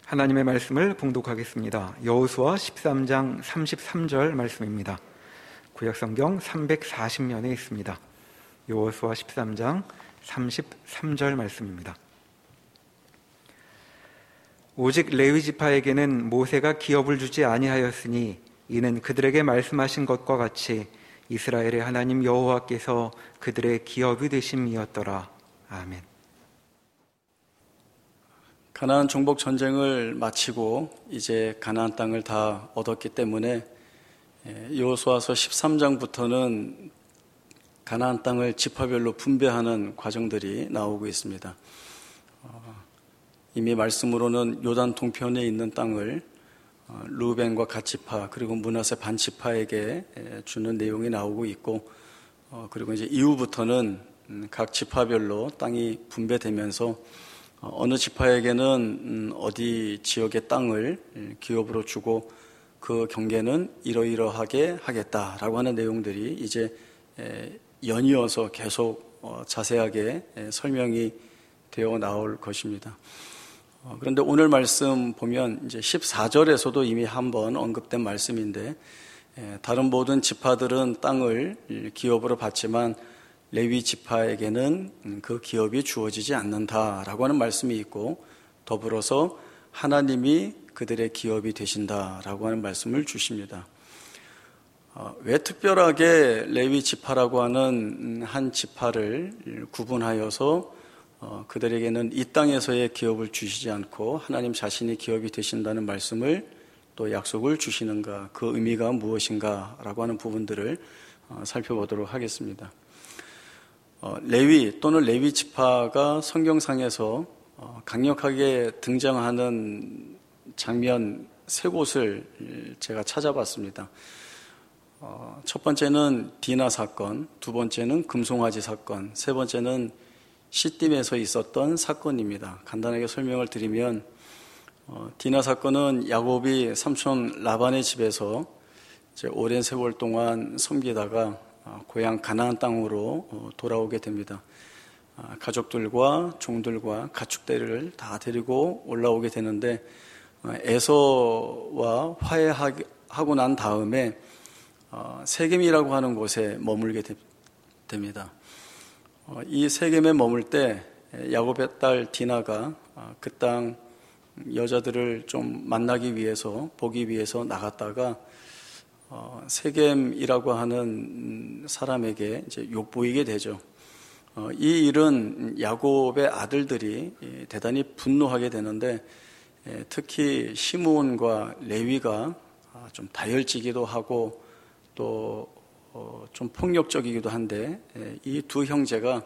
하나님의 말씀을 봉독하겠습니다. 여호수아 13장 33절 말씀입니다. 구약성경 340면에 있습니다. 여호수아 13장 33절 말씀입니다. 오직 레위 지파에게는 모세가 기업을 주지 아니하였으니 이는 그들에게 말씀하신 것과 같이 이스라엘의 하나님 여호와께서 그들의 기업이 되심이었더라. 아멘. 가나안 정복 전쟁을 마치고 이제 가나안 땅을 다 얻었기 때문에 여호수아서 13장부터는 가나안 땅을 지파별로 분배하는 과정들이 나오고 있습니다. 이미 말씀으로는 요단 동편에 있는 땅을 르우벤과 갓지파 그리고 므낫세 반지파에게 주는 내용이 나오고 있고, 그리고 이제 이후부터는 각 지파별로 땅이 분배되면서 어느 지파에게는 어디 지역의 땅을 기업으로 주고 그 경계는 이러이러하게 하겠다라고 하는 내용들이 이제 연이어서 계속 자세하게 설명이 되어 나올 것입니다. 그런데 오늘 말씀 보면 이제 14절에서도 이미 한번 언급된 말씀인데, 다른 모든 지파들은 땅을 기업으로 받지만 레위 지파에게는 그 기업이 주어지지 않는다라고 하는 말씀이 있고, 더불어서 하나님이 그들의 기업이 되신다라고 하는 말씀을 주십니다. 왜 특별하게 레위 지파라고 하는 한 지파를 구분하여서 그들에게는 이 땅에서의 기업을 주시지 않고 하나님 자신이 기업이 되신다는 말씀을 또 약속을 주시는가, 그 의미가 무엇인가라고 하는 부분들을 살펴보도록 하겠습니다. 레위 또는 레위 지파가 성경상에서 강력하게 등장하는 장면 세 곳을 제가 찾아봤습니다. 첫 번째는 디나 사건, 두 번째는 금송아지 사건, 세 번째는 시딤에서 있었던 사건입니다. 간단하게 설명을 드리면, 디나 사건은 야곱이 삼촌 라반의 집에서 이제 오랜 세월 동안 섬기다가 고향 가나안 땅으로 돌아오게 됩니다. 가족들과 종들과 가축대를 다 데리고 올라오게 되는데, 에서와 화해하고 난 다음에 세겜이라고 하는 곳에 머물게 됩니다. 이 세겜에 머물 때 야곱의 딸 디나가 그 땅 여자들을 좀 만나기 위해서, 보기 위해서 나갔다가 세겜이라고 하는 사람에게 이제 욕보이게 되죠. 이 일은 야곱의 아들들이 대단히 분노하게 되는데, 특히 시므온과 레위가 좀 다혈지기도 하고 또 좀 폭력적이기도 한데, 이 두 형제가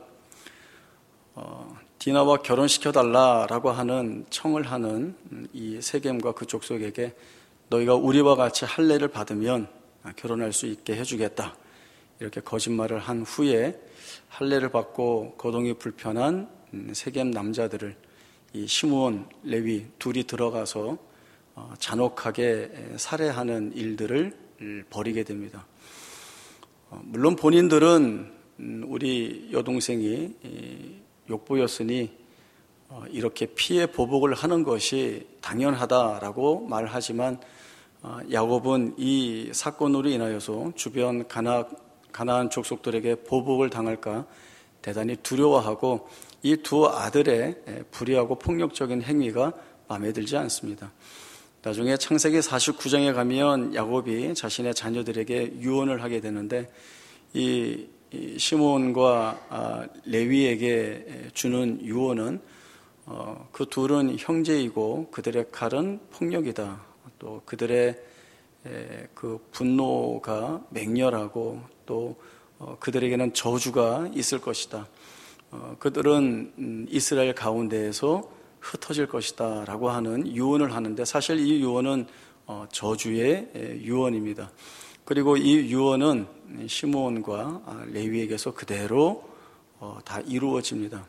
디나와 결혼시켜달라라고 하는 청을 하는 이 세겜과 그 족속에게 너희가 우리와 같이 할례를 받으면 결혼할 수 있게 해주겠다, 이렇게 거짓말을 한 후에 할례를 받고 거동이 불편한 세겜 남자들을 이 시므온, 레위 둘이 들어가서 잔혹하게 살해하는 일들을 벌이게 됩니다. 물론 본인들은 우리 여동생이 욕보였으니 이렇게 피해 보복을 하는 것이 당연하다라고 말하지만, 야곱은 이 사건으로 인하여서 주변 가나안 족속들에게 보복을 당할까 대단히 두려워하고 이 두 아들의 불의하고 폭력적인 행위가 마음에 들지 않습니다. 나중에 창세기 49장에 가면 야곱이 자신의 자녀들에게 유언을 하게 되는데, 이 시므온과 레위에게 주는 유언은 그 둘은 형제이고 그들의 칼은 폭력이다, 또 그들의 그 분노가 맹렬하고 또 그들에게는 저주가 있을 것이다, 그들은 이스라엘 가운데에서 흩어질 것이다 라고 하는 유언을 하는데, 사실 이 유언은 저주의 유언입니다. 그리고 이 유언은 시므온과 레위에게서 그대로 다 이루어집니다.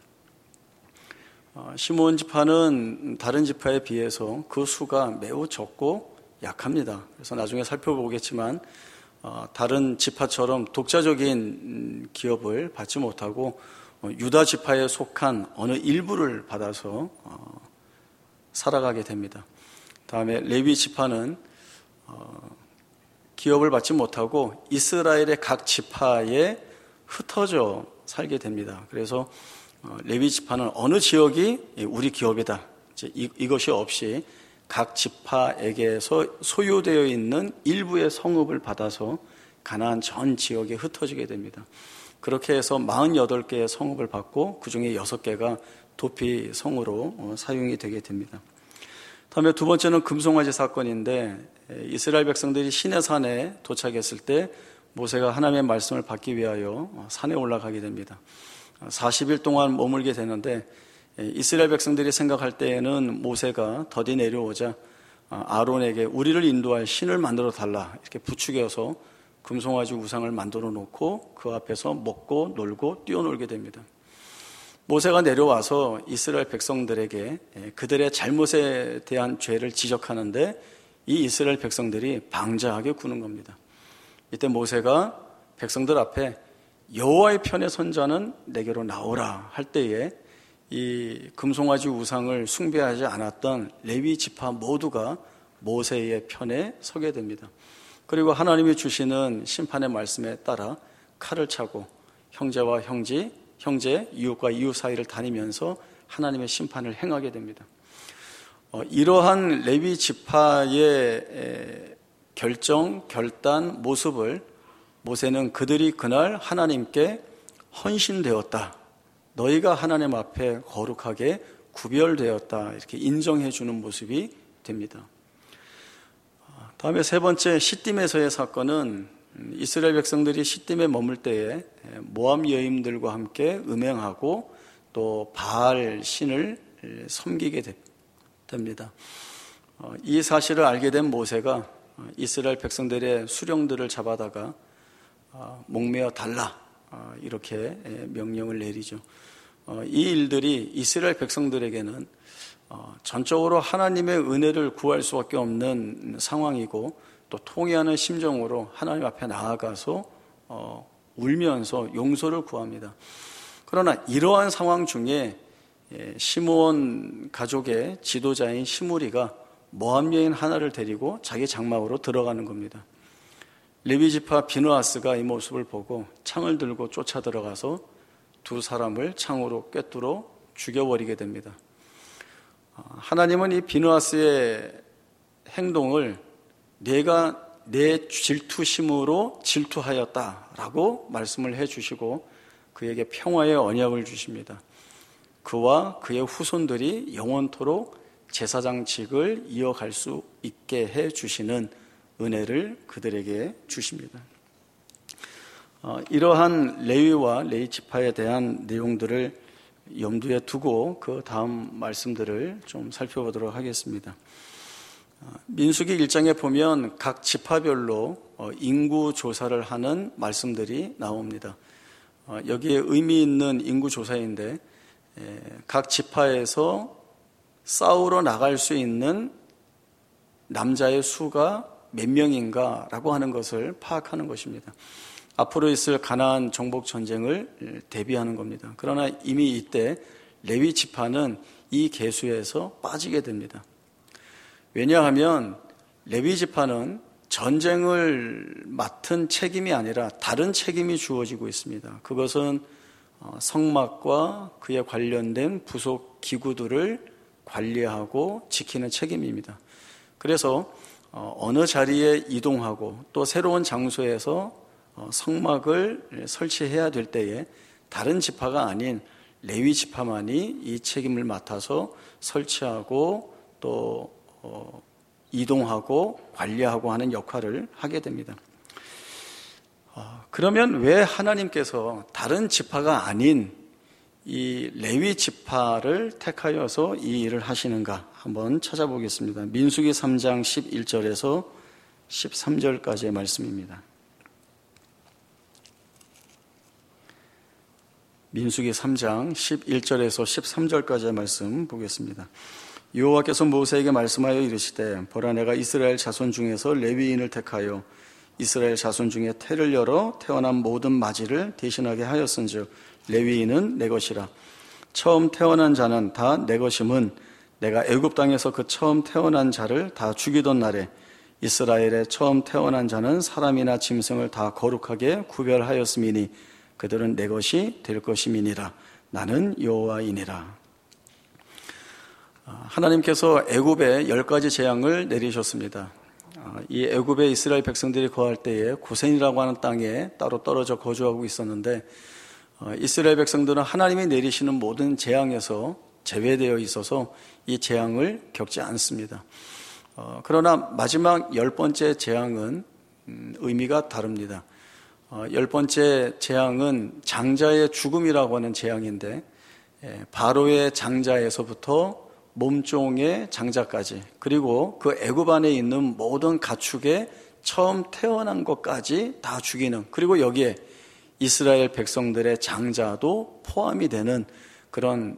시므온 지파는 다른 지파에 비해서 그 수가 매우 적고 약합니다. 그래서 나중에 살펴보겠지만 다른 지파처럼 독자적인 기업을 받지 못하고 유다 지파에 속한 어느 일부를 받아서 살아가게 됩니다. 다음에 레위 지파는 기업을 받지 못하고 이스라엘의 각 지파에 흩어져 살게 됩니다. 그래서 레위 지파는 어느 지역이 우리 기업이다, 이것이 없이 각 지파에게서 소유되어 있는 일부의 성읍을 받아서 가나안 전 지역에 흩어지게 됩니다. 그렇게 해서 48개의 성읍을 받고 그 중에 6개가 도피 성으로 사용이 되게 됩니다. 다음에 두 번째는 금송아지 사건인데, 이스라엘 백성들이 시내산에 도착했을 때 모세가 하나님의 말씀을 받기 위하여 산에 올라가게 됩니다. 40일 동안 머물게 되는데, 이스라엘 백성들이 생각할 때에는 모세가 더디 내려오자 아론에게 우리를 인도할 신을 만들어 달라 이렇게 부추겨서 금송아지 우상을 만들어 놓고 그 앞에서 먹고 놀고 뛰어놀게 됩니다. 모세가 내려와서 이스라엘 백성들에게 그들의 잘못에 대한 죄를 지적하는데 이 이스라엘 백성들이 방자하게 구는 겁니다. 이때 모세가 백성들 앞에 여호와의 편에 선 자는 내게로 나오라 할 때에 이 금송아지 우상을 숭배하지 않았던 레위 지파 모두가 모세의 편에 서게 됩니다. 그리고 하나님이 주시는 심판의 말씀에 따라 칼을 차고 형제와 형제, 이웃과 이웃 사이를 다니면서 하나님의 심판을 행하게 됩니다. 이러한 레위 지파의 결단, 모습을 모세는 그들이 그날 하나님께 헌신되었다, 너희가 하나님 앞에 거룩하게 구별되었다, 이렇게 인정해 주는 모습이 됩니다. 다음에 세 번째 시딤에서의 사건은 이스라엘 백성들이 시딤에 머물 때에 모압 여인들과 함께 음행하고 또 바알 신을 섬기게 됩니다. 이 사실을 알게 된 모세가 이스라엘 백성들의 수령들을 잡아다가 목매어 달라 이렇게 명령을 내리죠. 이 일들이 이스라엘 백성들에게는 전적으로 하나님의 은혜를 구할 수밖에 없는 상황이고 또 통회하는 심정으로 하나님 앞에 나아가서 울면서 용서를 구합니다. 그러나 이러한 상황 중에 시므온 가족의 지도자인 시므리가 모압 여인 하나를 데리고 자기 장막으로 들어가는 겁니다. 레위 지파 비느하스가 이 모습을 보고 창을 들고 쫓아 들어가서 두 사람을 창으로 꿰뚫어 죽여버리게 됩니다. 하나님은 이 비느하스의 행동을 내가 내 질투심으로 질투하였다라고 말씀을 해주시고 그에게 평화의 언약을 주십니다. 그와 그의 후손들이 영원토록 제사장직을 이어갈 수 있게 해주시는 은혜를 그들에게 주십니다. 이러한 레위와 레위 지파에 대한 내용들을 염두에 두고 그 다음 말씀들을 좀 살펴보도록 하겠습니다. 민수기 1장에 보면 각 지파별로 인구 조사를 하는 말씀들이 나옵니다. 여기에 의미 있는 인구 조사인데 각 지파에서 싸우러 나갈 수 있는 남자의 수가 몇 명인가라고 하는 것을 파악하는 것입니다. 앞으로 있을 가나안 정복 전쟁을 대비하는 겁니다. 그러나 이미 이때 레위 지파는 이 계수에서 빠지게 됩니다. 왜냐하면 레위 지파는 전쟁을 맡은 책임이 아니라 다른 책임이 주어지고 있습니다. 그것은 성막과 그에 관련된 부속 기구들을 관리하고 지키는 책임입니다. 그래서 어느 자리에 이동하고 또 새로운 장소에서 성막을 설치해야 될 때에 다른 지파가 아닌 레위 지파만이 이 책임을 맡아서 설치하고 또 이동하고 관리하고 하는 역할을 하게 됩니다. 그러면 왜 하나님께서 다른 지파가 아닌 이 레위 지파를 택하여서 이 일을 하시는가 한번 찾아보겠습니다. 민수기 3장 11절에서 13절까지의 말씀입니다. 민수기 3장 11절에서 13절까지의 말씀 보겠습니다. 여호와께서 모세에게 말씀하여 이르시되 보라 내가 이스라엘 자손 중에서 레위인을 택하여 이스라엘 자손 중에 태를 열어 태어난 모든 마지를 대신하게 하였은즉 레위인은 내 것이라 처음 태어난 자는 다 내 것임은 내가 애굽 땅에서 그 처음 태어난 자를 다 죽이던 날에 이스라엘의 처음 태어난 자는 사람이나 짐승을 다 거룩하게 구별하였음이니 그들은 내 것이 될 것임이니라. 나는 여호와이니라. 하나님께서 애굽에 10가지 재앙을 내리셨습니다. 이 애굽에 이스라엘 백성들이 거할 때에 고센이라고 하는 땅에 따로 떨어져 거주하고 있었는데 이스라엘 백성들은 하나님이 내리시는 모든 재앙에서 제외되어 있어서 이 재앙을 겪지 않습니다. 그러나 마지막 10번째 재앙은 의미가 다릅니다. 10번째 재앙은 장자의 죽음이라고 하는 재앙인데 바로의 장자에서부터 몸종의 장자까지 그리고 그 애굽 안에 있는 모든 가축의 처음 태어난 것까지 다 죽이는, 그리고 여기에 이스라엘 백성들의 장자도 포함이 되는 그런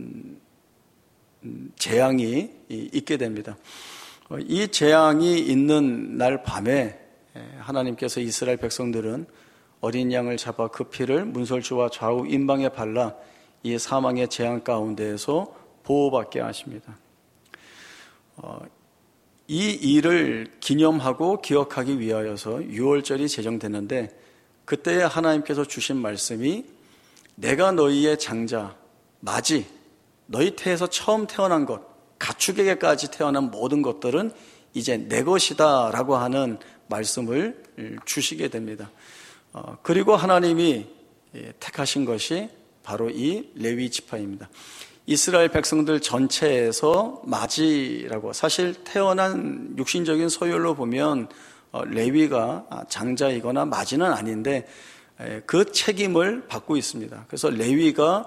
재앙이 있게 됩니다. 이 재앙이 있는 날 밤에 하나님께서 이스라엘 백성들은 어린 양을 잡아 그 피를 문설주와 좌우 임방에 발라 이 사망의 재앙 가운데에서 보호받게 하십니다. 이 일을 기념하고 기억하기 위하여서 유월절이 제정되는데 그때 하나님께서 주신 말씀이 내가 너희의 장자, 맞이, 너희 태에서 처음 태어난 것, 가축에게까지 태어난 모든 것들은 이제 내 것이다 라고 하는 말씀을 주시게 됩니다. 그리고 하나님이 택하신 것이 바로 이 레위 지파입니다. 이스라엘 백성들 전체에서 맞이라고, 사실 태어난 육신적인 서열로 보면 레위가 장자이거나 맞이는 아닌데 그 책임을 받고 있습니다. 그래서 레위가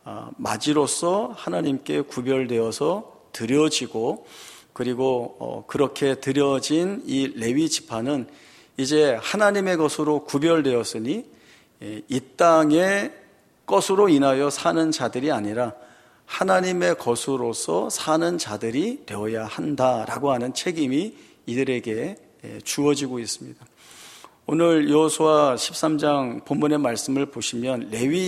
맞이로서 하나님께 구별되어서 드려지고, 그리고 그렇게 드려진 이 레위 지파는 이제 하나님의 것으로 구별되었으니 이 땅의 것으로 인하여 사는 자들이 아니라 하나님의 것으로서 사는 자들이 되어야 한다라고 하는 책임이 이들에게 주어지고 있습니다. 오늘 여호수아 13장 본문의 말씀을 보시면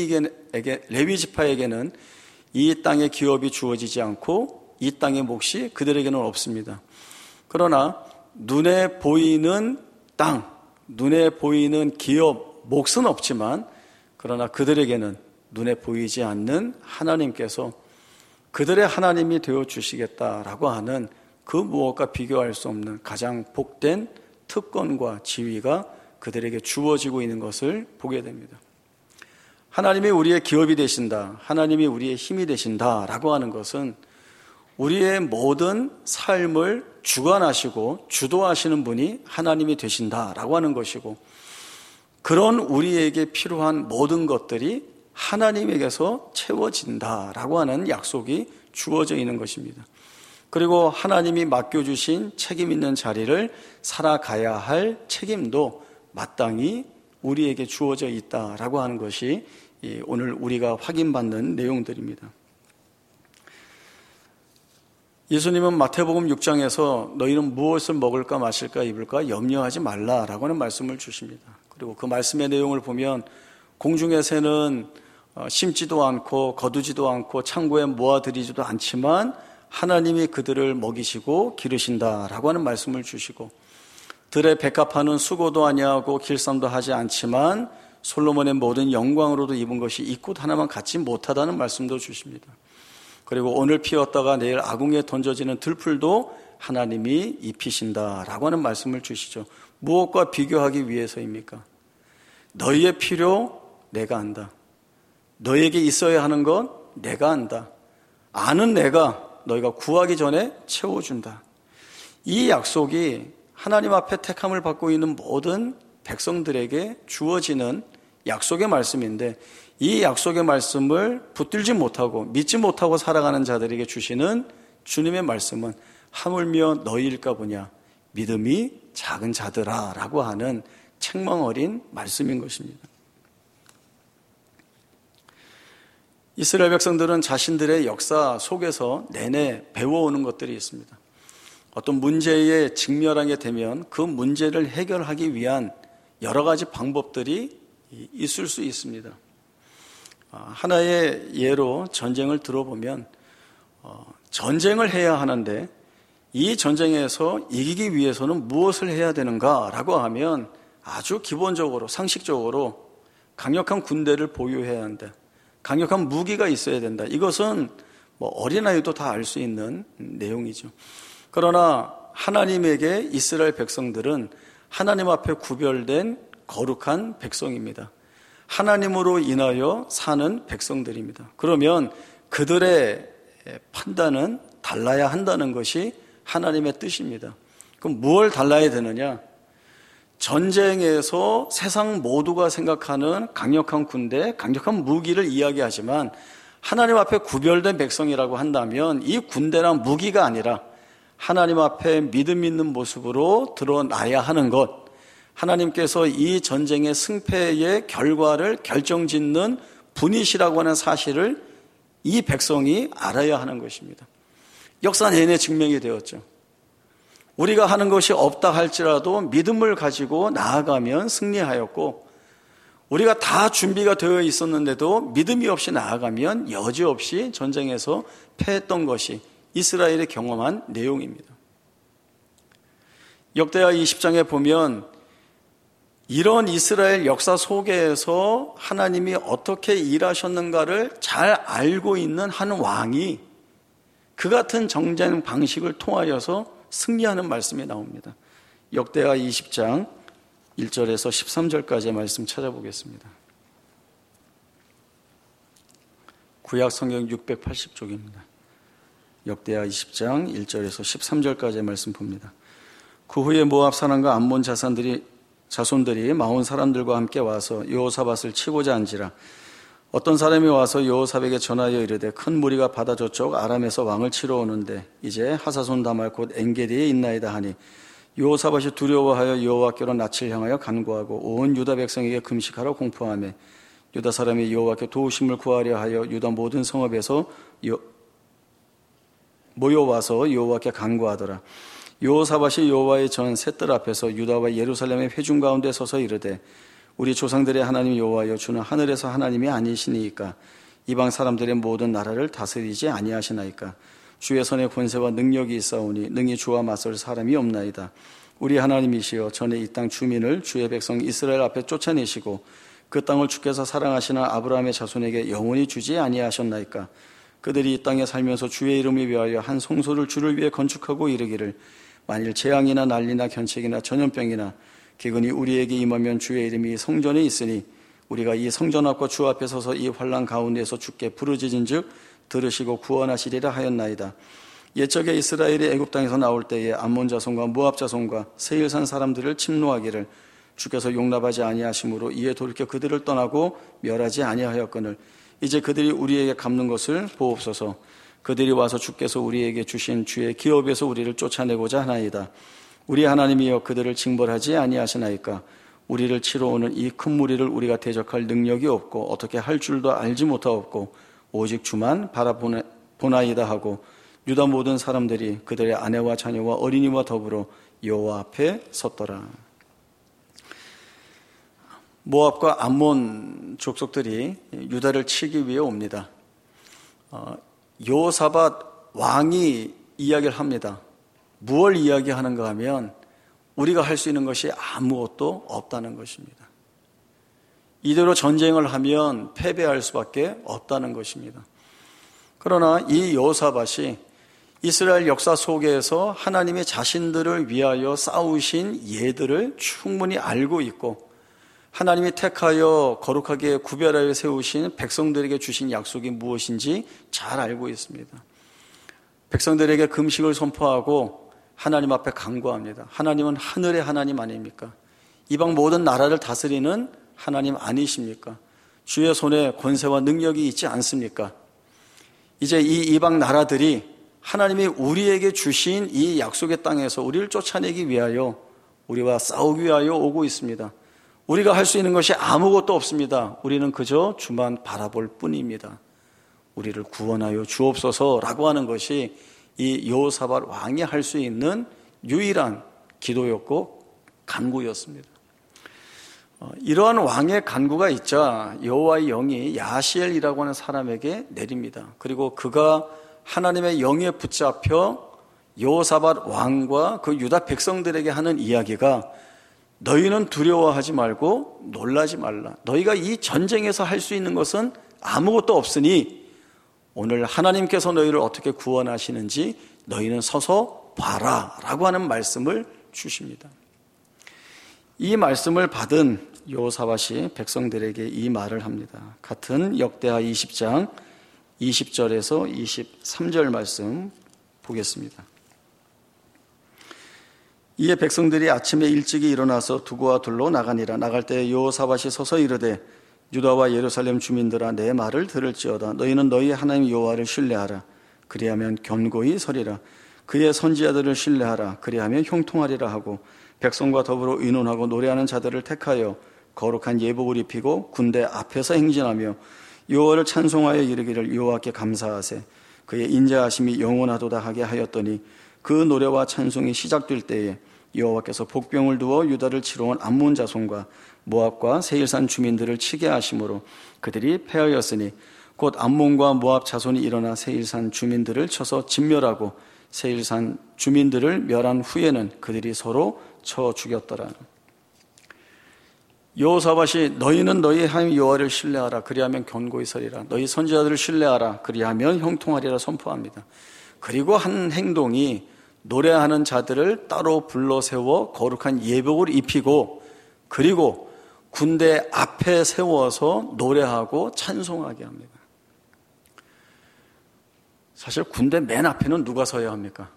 레위 지파에게는 이 땅의 기업이 주어지지 않고 이 땅의 몫이 그들에게는 없습니다. 그러나 눈에 보이는 땅, 눈에 보이는 기업, 몫은 없지만 그러나 그들에게는 눈에 보이지 않는 하나님께서 그들의 하나님이 되어주시겠다라고 하는 그 무엇과 비교할 수 없는 가장 복된 특권과 지위가 그들에게 주어지고 있는 것을 보게 됩니다. 하나님이 우리의 기업이 되신다, 하나님이 우리의 힘이 되신다라고 하는 것은 우리의 모든 삶을 주관하시고 주도하시는 분이 하나님이 되신다라고 하는 것이고, 그런 우리에게 필요한 모든 것들이 하나님에게서 채워진다라고 하는 약속이 주어져 있는 것입니다. 그리고 하나님이 맡겨주신 책임 있는 자리를 살아가야 할 책임도 마땅히 우리에게 주어져 있다라고 하는 것이 오늘 우리가 확인받는 내용들입니다. 예수님은 마태복음 6장에서 너희는 무엇을 먹을까 마실까 입을까 염려하지 말라라고 하는 말씀을 주십니다. 그리고 그 말씀의 내용을 보면 공중의 새는 심지도 않고 거두지도 않고 창고에 모아들이지도 않지만 하나님이 그들을 먹이시고 기르신다라고 하는 말씀을 주시고, 들의 백합화는 수고도 아니하고 길쌈도 하지 않지만 솔로몬의 모든 영광으로도 입은 것이 이 꽃 하나만 갖지 못하다는 말씀도 주십니다. 그리고 오늘 피었다가 내일 아궁이에 던져지는 들풀도 하나님이 입히신다라고 하는 말씀을 주시죠. 무엇과 비교하기 위해서입니까? 너희의 필요 내가 안다. 너희에게 있어야 하는 건 내가 안다. 아는 내가 너희가 구하기 전에 채워준다. 이 약속이 하나님 앞에 택함을 받고 있는 모든 백성들에게 주어지는 약속의 말씀인데, 이 약속의 말씀을 붙들지 못하고 믿지 못하고 살아가는 자들에게 주시는 주님의 말씀은 하물며 너희일까 보냐, 믿음이 작은 자들아 라고 하는 책망 어린 말씀인 것입니다. 이스라엘 백성들은 자신들의 역사 속에서 내내 배워오는 것들이 있습니다. 어떤 문제에 직면하게 되면 그 문제를 해결하기 위한 여러 가지 방법들이 있을 수 있습니다. 하나의 예로 전쟁을 들어보면 전쟁을 해야 하는데 이 전쟁에서 이기기 위해서는 무엇을 해야 되는가라고 하면 아주 기본적으로 상식적으로 강력한 군대를 보유해야 한다. 강력한 무기가 있어야 된다. 이것은 어린아이도 다 알 수 있는 내용이죠. 그러나 하나님에게 이스라엘 백성들은 하나님 앞에 구별된 거룩한 백성입니다. 하나님으로 인하여 사는 백성들입니다. 그러면 그들의 판단은 달라야 한다는 것이 하나님의 뜻입니다. 그럼 무엇을 달라야 되느냐? 전쟁에서 세상 모두가 생각하는 강력한 군대, 강력한 무기를 이야기하지만 하나님 앞에 구별된 백성이라고 한다면 이 군대나 무기가 아니라 하나님 앞에 믿음 있는 모습으로 드러나야 하는 것, 하나님께서 이 전쟁의 승패의 결과를 결정짓는 분이시라고 하는 사실을 이 백성이 알아야 하는 것입니다. 역사 내내 증명이 되었죠. 우리가 하는 것이 없다 할지라도 믿음을 가지고 나아가면 승리하였고, 우리가 다 준비가 되어 있었는데도 믿음이 없이 나아가면 여지없이 전쟁에서 패했던 것이 이스라엘이 경험한 내용입니다. 역대하 20장에 보면 이런 이스라엘 역사 속에서 하나님이 어떻게 일하셨는가를 잘 알고 있는 한 왕이 그 같은 정쟁 방식을 통하여서 승리하는 말씀이 나옵니다. 역대하 20장 1절에서 13절까지의 말씀 찾아보겠습니다. 구약 성경 680쪽입니다. 역대하 20장 1절에서 13절까지의 말씀 봅니다. 그 후에 모압 사람과 암몬 자손들이 마온 사람들과 함께 와서 여호사밧을 치고자 한지라. 어떤 사람이 와서 여호사밧에게 전하여 이르되 큰 무리가 바다 저쪽 아람에서 왕을 치러 오는데 이제 하사손 다말 곧 엔게디에 있나이다 하니, 여호사밧이 두려워하여 여호와께로 낯을 향하여 간구하고 온 유다 백성에게 금식하라 공포하며, 유다 사람이 여호와께 도우심을 구하려 하여 유다 모든 성읍에서 모여와서 여호와께 간구하더라. 여호사밧이 여호와의 전 셋들 앞에서 유다와 예루살렘의 회중 가운데 서서 이르되, 우리 조상들의 하나님 여호와여, 주는 하늘에서 하나님이 아니시니이까 이방 사람들의 모든 나라를 다스리지 아니하시나이까. 주의 손에 권세와 능력이 있사오니 능히 주와 맞설 사람이 없나이다. 우리 하나님이시여, 전에 이 땅 주민을 주의 백성 이스라엘 앞에 쫓아내시고 그 땅을 주께서 사랑하시는 아브라함의 자손에게 영원히 주지 아니하셨나이까. 그들이 이 땅에 살면서 주의 이름을 위하여 한 성소를 주를 위해 건축하고 이르기를, 만일 재앙이나 난리나 견책이나 전염병이나 기근이 우리에게 임하면 주의 이름이 성전에 있으니 우리가 이 성전 앞과 주 앞에 서서 이 환난 가운데서 주께 부르짖은즉 들으시고 구원하시리라 하였나이다. 옛적에 이스라엘이 애굽 땅에서 나올 때에 암몬 자손과 모압 자손과 세일산 사람들을 침노하기를 주께서 용납하지 아니하심으로 이에 돌이켜 그들을 떠나고 멸하지 아니하였거늘, 이제 그들이 우리에게 갚는 것을 보옵소서. 그들이 와서 주께서 우리에게 주신 주의 기업에서 우리를 쫓아내고자 하나이다. 우리 하나님이여, 그들을 징벌하지 아니하시나이까. 우리를 치러 오는 이 큰 무리를 우리가 대적할 능력이 없고 어떻게 할 줄도 알지 못하옵고 오직 주만 바라보나이다 하고, 유다 모든 사람들이 그들의 아내와 자녀와 어린이와 더불어 여호와 앞에 섰더라. 모압과 암몬 족속들이 유다를 치기 위해 옵니다. 여호사밧 왕이 이야기를 합니다. 무엇을 이야기하는가 하면 우리가 할 수 있는 것이 아무것도 없다는 것입니다. 이대로 전쟁을 하면 패배할 수밖에 없다는 것입니다. 그러나 이 여호사밧이 이스라엘 역사 속에서 하나님의 자신들을 위하여 싸우신 예들을 충분히 알고 있고, 하나님이 택하여 거룩하게 구별하여 세우신 백성들에게 주신 약속이 무엇인지 잘 알고 있습니다. 백성들에게 금식을 선포하고 하나님 앞에 간구합니다. 하나님은 하늘의 하나님 아닙니까? 이방 모든 나라를 다스리는 하나님 아니십니까? 주의 손에 권세와 능력이 있지 않습니까? 이제 이 이방 나라들이 하나님이 우리에게 주신 이 약속의 땅에서 우리를 쫓아내기 위하여, 우리와 싸우기 위하여 오고 있습니다. 우리가 할 수 있는 것이 아무것도 없습니다. 우리는 그저 주만 바라볼 뿐입니다. 우리를 구원하여 주옵소서라고 하는 것이 이 여호사밧 왕이 할 수 있는 유일한 기도였고 간구였습니다. 이러한 왕의 간구가 있자 여호와의 영이 야시엘이라고 하는 사람에게 내립니다. 그리고 그가 하나님의 영에 붙잡혀 여호사밧 왕과 그 유다 백성들에게 하는 이야기가 너희는 두려워하지 말고 놀라지 말라. 너희가 이 전쟁에서 할 수 있는 것은 아무것도 없으니 오늘 하나님께서 너희를 어떻게 구원하시는지 너희는 서서 봐라 라고 하는 말씀을 주십니다. 이 말씀을 받은 여호사밧이 백성들에게 이 말을 합니다. 같은 역대하 20장 20절에서 23절 말씀 보겠습니다. 이에 백성들이 아침에 일찍이 일어나서 두고와 둘로 나가니라. 나갈 때 여호사밧이 서서 이르되 유다와 예루살렘 주민들아 내 말을 들을지어다. 너희는 너희 하나님 여호와를 신뢰하라. 그리하면 견고히 서리라. 그의 선지자들을 신뢰하라. 그리하면 형통하리라 하고 백성과 더불어 의논하고 노래하는 자들을 택하여 거룩한 예복을 입히고 군대 앞에서 행진하며 여호와를 찬송하여 이르기를 여호와께 감사하세. 그의 인자하심이 영원하도다 하게 하였더니 그 노래와 찬송이 시작될 때에 여호와께서 복병을 두어 유다를 치러 온 암몬 자손과 모압과 세일산 주민들을 치게 하심으로 그들이 패하였으니 곧 암몬과 모압 자손이 일어나 세일산 주민들을 쳐서 진멸하고 세일산 주민들을 멸한 후에는 그들이 서로 쳐 죽였더라. 여호사밧이 너희는 너희 하나님 여호와를 신뢰하라. 그리하면 견고히 서리라. 너희 선지자들을 신뢰하라. 그리하면 형통하리라 선포합니다. 그리고 한 행동이 노래하는 자들을 따로 불러 세워 거룩한 예복을 입히고 그리고 군대 앞에 세워서 노래하고 찬송하게 합니다. 사실 군대 맨 앞에는 누가 서야 합니까?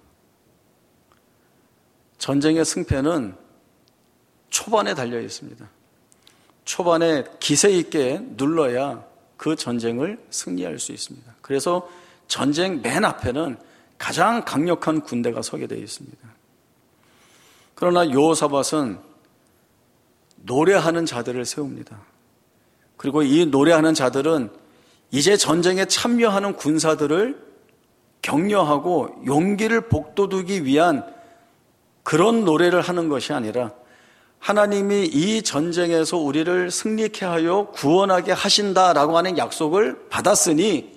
전쟁의 승패는 초반에 달려 있습니다. 초반에 기세 있게 눌러야 그 전쟁을 승리할 수 있습니다. 그래서 전쟁 맨 앞에는 가장 강력한 군대가 서게 되어 있습니다. 그러나 여호사밧은 노래하는 자들을 세웁니다. 그리고 이 노래하는 자들은 이제 전쟁에 참여하는 군사들을 격려하고 용기를 북돋우기 위한 그런 노래를 하는 것이 아니라 하나님이 이 전쟁에서 우리를 승리케 하여 구원하게 하신다라고 하는 약속을 받았으니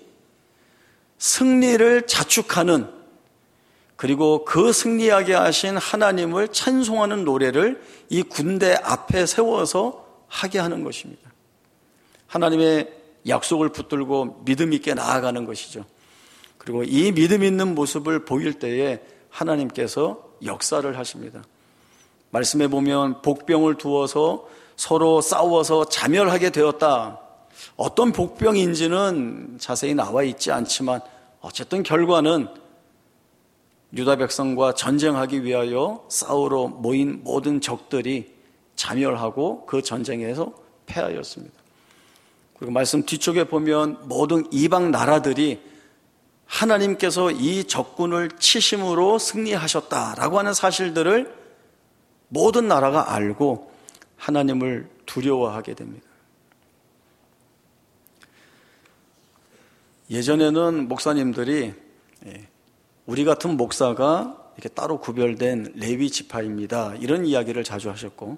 승리를 자축하는 그리고 그 승리하게 하신 하나님을 찬송하는 노래를 이 군대 앞에 세워서 하게 하는 것입니다. 하나님의 약속을 붙들고 믿음 있게 나아가는 것이죠. 그리고 이 믿음 있는 모습을 보일 때에 하나님께서 역사를 하십니다. 말씀에 보면 복병을 두어서 서로 싸워서 자멸하게 되었다. 어떤 복병인지는 자세히 나와 있지 않지만 어쨌든 결과는 유다 백성과 전쟁하기 위하여 싸우러 모인 모든 적들이 자멸하고 그 전쟁에서 패하였습니다. 그리고 말씀 뒤쪽에 보면 모든 이방 나라들이 하나님께서 이 적군을 치심으로 승리하셨다라고 하는 사실들을 모든 나라가 알고 하나님을 두려워하게 됩니다. 예전에는 목사님들이 우리 같은 목사가 이렇게 따로 구별된 레위 지파입니다. 이런 이야기를 자주 하셨고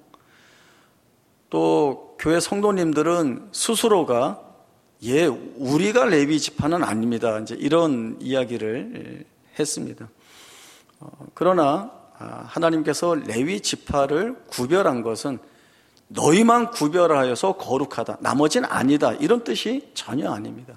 또 교회 성도님들은 스스로가 우리가 레위 지파는 아닙니다. 이제 이런 이야기를 했습니다. 그러나 하나님께서 레위 지파를 구별한 것은 너희만 구별하여서 거룩하다. 나머지는 아니다. 이런 뜻이 전혀 아닙니다.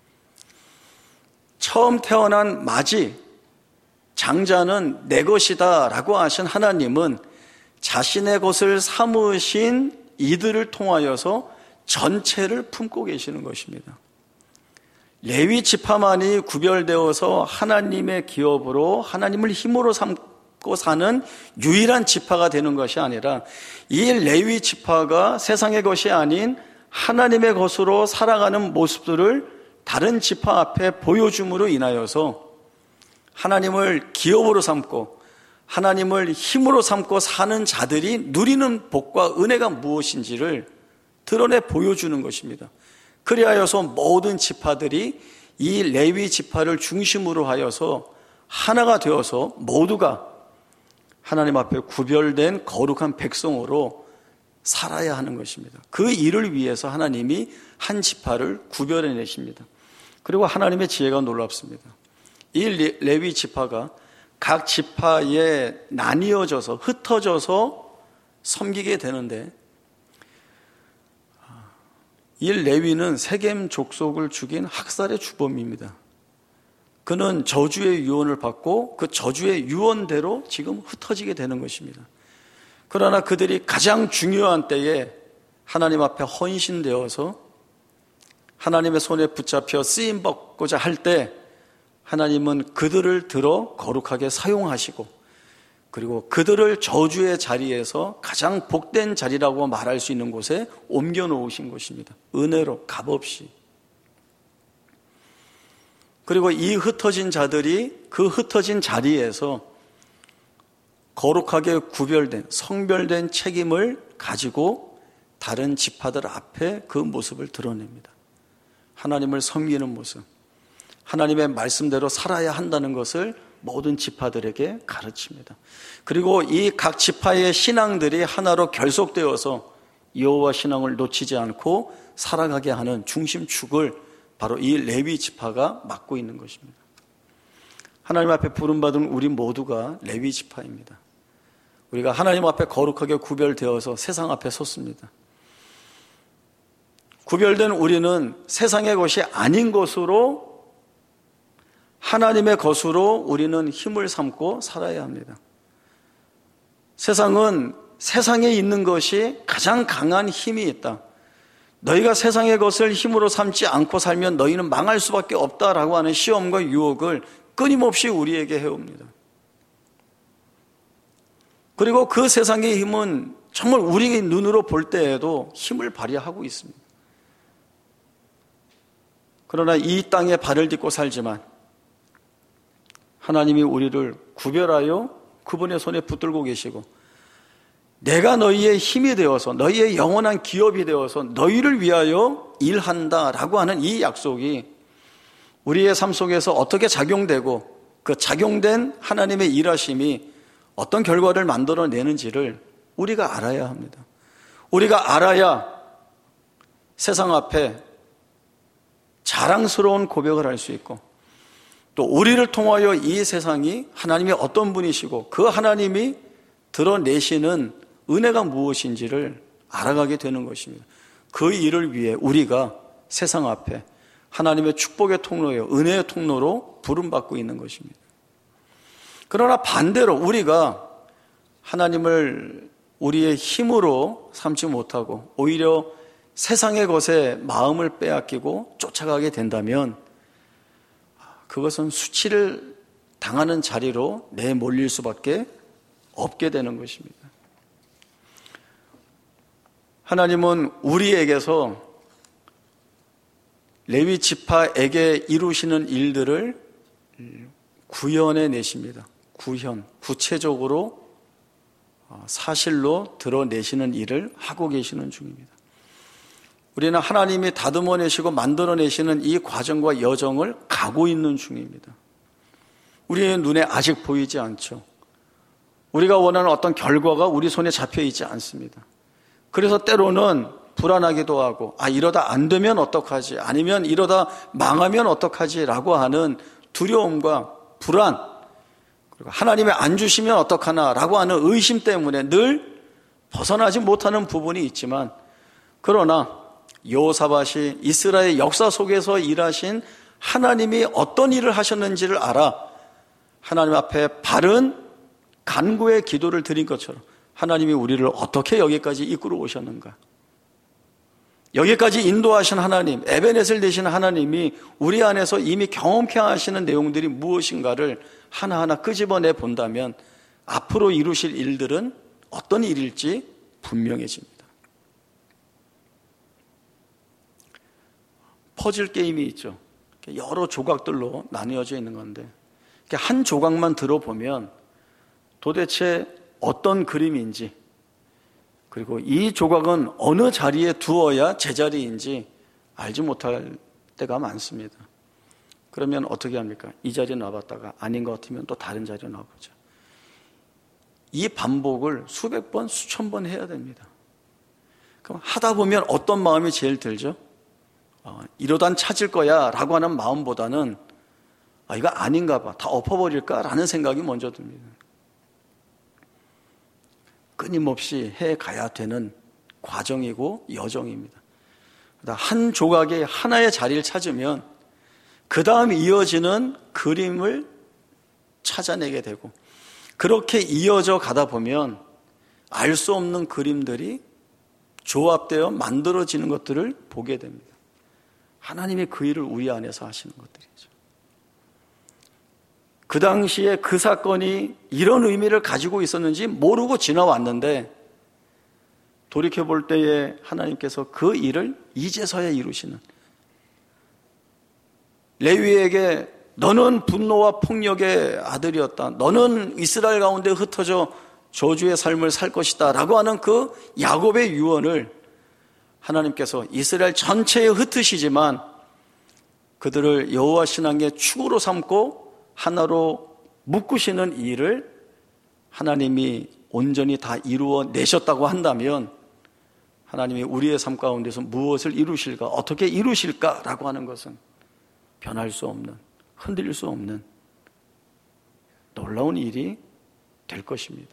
처음 태어난 맞이, 장자는 내 것이다 라고 하신 하나님은 자신의 것을 삼으신 이들을 통하여서 전체를 품고 계시는 것입니다. 레위 지파만이 구별되어서 하나님의 기업으로 하나님을 힘으로 삼고 사는 유일한 지파가 되는 것이 아니라 이 레위 지파가 세상의 것이 아닌 하나님의 것으로 살아가는 모습들을 다른 지파 앞에 보여줌으로 인하여서 하나님을 기업으로 삼고 하나님을 힘으로 삼고 사는 자들이 누리는 복과 은혜가 무엇인지를 드러내 보여주는 것입니다. 그리하여서 모든 지파들이 이 레위 지파를 중심으로 하여서 하나가 되어서 모두가 하나님 앞에 구별된 거룩한 백성으로 살아야 하는 것입니다. 그 일을 위해서 하나님이 한 지파를 구별해 내십니다. 그리고 하나님의 지혜가 놀랍습니다. 이 레위 지파가 각 지파에 나뉘어져서 흩어져서 섬기게 되는데, 이 레위는 세겜 족속을 죽인 학살의 주범입니다. 그는 저주의 유언을 받고 그 저주의 유언대로 지금 흩어지게 되는 것입니다. 그러나 그들이 가장 중요한 때에 하나님 앞에 헌신되어서 하나님의 손에 붙잡혀 쓰임받고자 할 때 하나님은 그들을 들어 거룩하게 사용하시고, 그리고 그들을 저주의 자리에서 가장 복된 자리라고 말할 수 있는 곳에 옮겨 놓으신 것입니다. 은혜로, 값없이. 그리고 이 흩어진 자들이 그 흩어진 자리에서 거룩하게 구별된, 성별된 책임을 가지고 다른 지파들 앞에 그 모습을 드러냅니다. 하나님을 섬기는 모습, 하나님의 말씀대로 살아야 한다는 것을 모든 지파들에게 가르칩니다. 그리고 이 각 지파의 신앙들이 하나로 결속되어서 여호와 신앙을 놓치지 않고 살아가게 하는 중심축을 바로 이 레위 지파가 맡고 있는 것입니다. 하나님 앞에 부름받은 우리 모두가 레위 지파입니다. 우리가 하나님 앞에 거룩하게 구별되어서 세상 앞에 섰습니다. 구별된 우리는 세상의 것이 아닌 것으로, 하나님의 것으로 우리는 힘을 삼고 살아야 합니다. 세상은 세상에 있는 것이 가장 강한 힘이 있다. 너희가 세상의 것을 힘으로 삼지 않고 살면 너희는 망할 수밖에 없다라고 하는 시험과 유혹을 끊임없이 우리에게 해옵니다. 그리고 그 세상의 힘은 정말 우리의 눈으로 볼 때에도 힘을 발휘하고 있습니다. 그러나 이 땅에 발을 딛고 살지만 하나님이 우리를 구별하여 그분의 손에 붙들고 계시고, 내가 너희의 힘이 되어서, 너희의 영원한 기업이 되어서 너희를 위하여 일한다라고 하는 이 약속이 우리의 삶 속에서 어떻게 작용되고, 그 작용된 하나님의 일하심이 어떤 결과를 만들어내는지를 우리가 알아야 합니다. 우리가 알아야 세상 앞에 자랑스러운 고백을 할 수 있고, 또 우리를 통하여 이 세상이 하나님이 어떤 분이시고 그 하나님이 드러내시는 은혜가 무엇인지를 알아가게 되는 것입니다. 그 일을 위해 우리가 세상 앞에 하나님의 축복의 통로요, 은혜의 통로로 부름받고 있는 것입니다. 그러나 반대로 우리가 하나님을 우리의 힘으로 삼지 못하고 오히려 세상의 것에 마음을 빼앗기고 쫓아가게 된다면 그것은 수치를 당하는 자리로 내몰릴 수밖에 없게 되는 것입니다. 하나님은 우리에게서 레위 지파에게 이루시는 일들을 구현해 내십니다. 구현, 구체적으로 사실로 드러내시는 일을 하고 계시는 중입니다. 우리는 하나님이 다듬어내시고 만들어내시는 이 과정과 여정을 가고 있는 중입니다. 우리의 눈에 아직 보이지 않죠. 우리가 원하는 어떤 결과가 우리 손에 잡혀 있지 않습니다. 그래서 때로는 불안하기도 하고, 이러다 안 되면 어떡하지? 아니면 이러다 망하면 어떡하지? 라고 하는 두려움과 불안, 그리고 하나님이 안 주시면 어떡하나? 라고 하는 의심 때문에 늘 벗어나지 못하는 부분이 있지만, 그러나 여호사밧이 이스라엘 역사 속에서 일하신 하나님이 어떤 일을 하셨는지를 알아 하나님 앞에 바른 간구의 기도를 드린 것처럼 하나님이 우리를 어떻게 여기까지 이끌어 오셨는가, 여기까지 인도하신 하나님, 에베넷을 되신 하나님이 우리 안에서 이미 경험케 하시는 내용들이 무엇인가를 하나하나 끄집어내 본다면 앞으로 이루실 일들은 어떤 일일지 분명해집니다. 퍼즐 게임이 있죠. 여러 조각들로 나뉘어져 있는 건데 한 조각만 들어보면 도대체 어떤 그림인지, 그리고 이 조각은 어느 자리에 두어야 제자리인지 알지 못할 때가 많습니다. 그러면 어떻게 합니까? 이 자리에 놔봤다가 아닌 것 같으면 또 다른 자리에 놔보죠. 이 반복을 수백 번, 수천 번 해야 됩니다. 그럼 하다 보면 어떤 마음이 제일 들죠? 이러단 찾을 거야 라고 하는 마음보다는 이거 아닌가 봐, 다 엎어버릴까라는 생각이 먼저 듭니다. 끊임없이 해가야 되는 과정이고 여정입니다. 한 조각의 하나의 자리를 찾으면 그 다음 이어지는 그림을 찾아내게 되고, 그렇게 이어져 가다 보면 알 수 없는 그림들이 조합되어 만들어지는 것들을 보게 됩니다. 하나님이 그 일을 우리 안에서 하시는 것들이죠. 그 당시에 그 사건이 이런 의미를 가지고 있었는지 모르고 지나왔는데, 돌이켜볼 때에 하나님께서 그 일을 이제서야 이루시는, 레위에게 너는 분노와 폭력의 아들이었다, 너는 이스라엘 가운데 흩어져 저주의 삶을 살 것이다 라고 하는 그 야곱의 유언을 하나님께서 이스라엘 전체에 흩으시지만 그들을 여호와 신앙의 축으로 삼고 하나로 묶으시는 일을 하나님이 온전히 다 이루어내셨다고 한다면, 하나님이 우리의 삶 가운데서 무엇을 이루실까, 어떻게 이루실까라고 하는 것은 변할 수 없는, 흔들릴 수 없는 놀라운 일이 될 것입니다.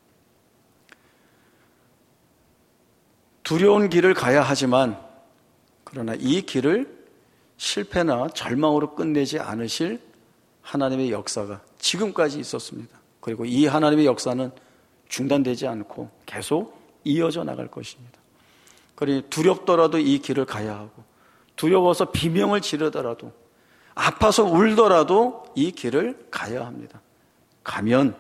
두려운 길을 가야 하지만, 그러나 이 길을 실패나 절망으로 끝내지 않으실 하나님의 역사가 지금까지 있었습니다. 그리고 이 하나님의 역사는 중단되지 않고 계속 이어져 나갈 것입니다. 그러니 두렵더라도 이 길을 가야 하고, 두려워서 비명을 지르더라도, 아파서 울더라도 이 길을 가야 합니다. 가면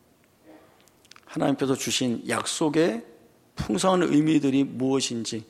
하나님께서 주신 약속의 풍성한 의미들이 무엇인지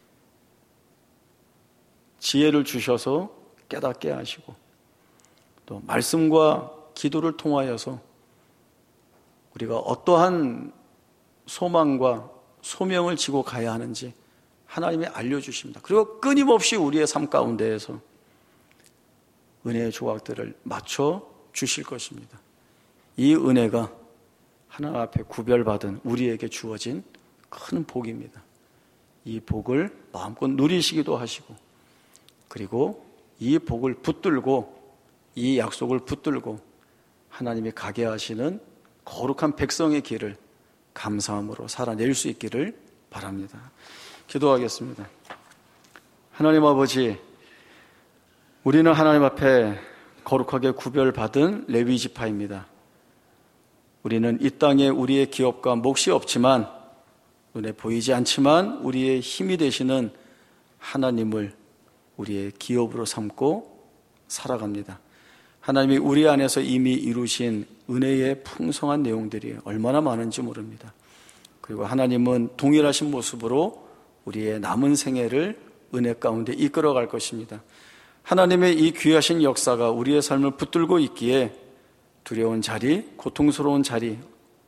지혜를 주셔서 깨닫게 하시고, 또 말씀과 기도를 통하여서 우리가 어떠한 소망과 소명을 지고 가야 하는지 하나님이 알려주십니다. 그리고 끊임없이 우리의 삶 가운데에서 은혜의 조각들을 맞춰 주실 것입니다. 이 은혜가 하나님 앞에 구별받은 우리에게 주어진 큰 복입니다. 이 복을 마음껏 누리시기도 하시고, 그리고 이 복을 붙들고, 이 약속을 붙들고 하나님이 가게 하시는 거룩한 백성의 길을 감사함으로 살아낼 수 있기를 바랍니다. 기도하겠습니다. 하나님 아버지, 우리는 하나님 앞에 거룩하게 구별받은 레위 지파입니다. 우리는 이 땅에 우리의 기업과 몫이 없지만, 눈에 보이지 않지만 우리의 힘이 되시는 하나님을 우리의 기업으로 삼고 살아갑니다. 하나님이 우리 안에서 이미 이루신 은혜의 풍성한 내용들이 얼마나 많은지 모릅니다. 그리고 하나님은 동일하신 모습으로 우리의 남은 생애를 은혜 가운데 이끌어갈 것입니다. 하나님의 이 귀하신 역사가 우리의 삶을 붙들고 있기에 두려운 자리, 고통스러운 자리,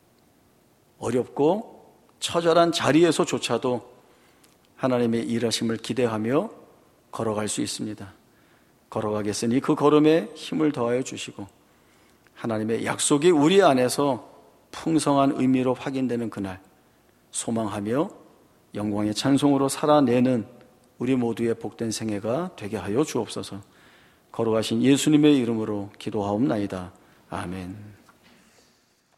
어렵고 처절한 자리에서조차도 하나님의 일하심을 기대하며 걸어갈 수 있습니다. 걸어가겠으니 그 걸음에 힘을 더하여 주시고, 하나님의 약속이 우리 안에서 풍성한 의미로 확인되는 그날 소망하며 영광의 찬송으로 살아내는 우리 모두의 복된 생애가 되게 하여 주옵소서. 걸어가신 예수님의 이름으로 기도하옵나이다. 아멘.